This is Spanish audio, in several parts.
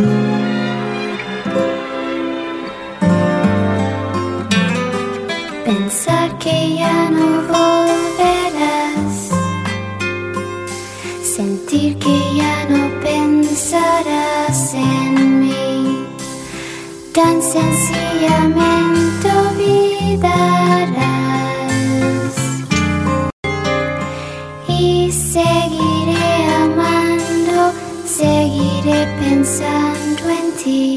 Pensar que ya no volverás, sentir que ya no pensarás en mí, tan sencillamente olvidarás. Y seguiré amando, seguiré pensando en ti.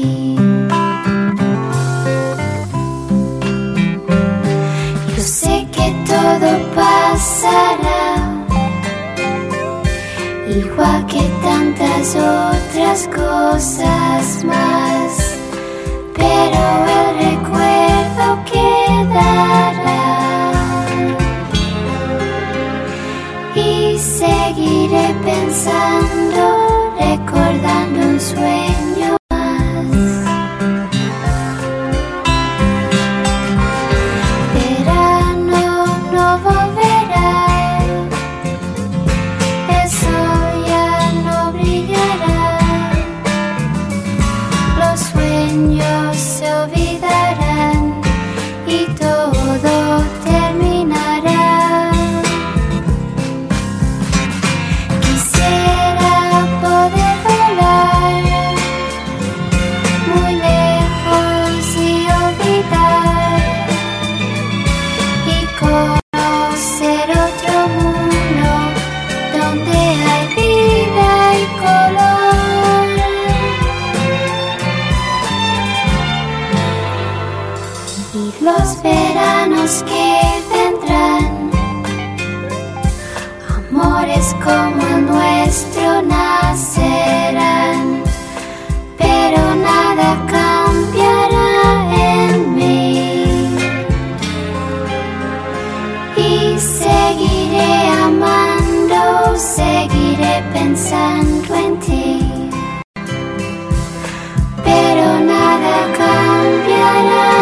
Yo sé que todo pasará, igual que tantas otras cosas más, pero el recuerdo quedará. Y seguiré pensando, recordando un sueño más. Verano no volverá, el sol ya no brillará, los sueños se olvidarán y todo terminará. Quisiera poder volar muy lejos y olvidar y conocer otro mundo donde hay vida y color. Y los veranos que vendrán, amores como el nuestro nacerán, pero nada cambiará en mí. Y seguiré amando, seguiré pensando en ti, pero nada cambiará.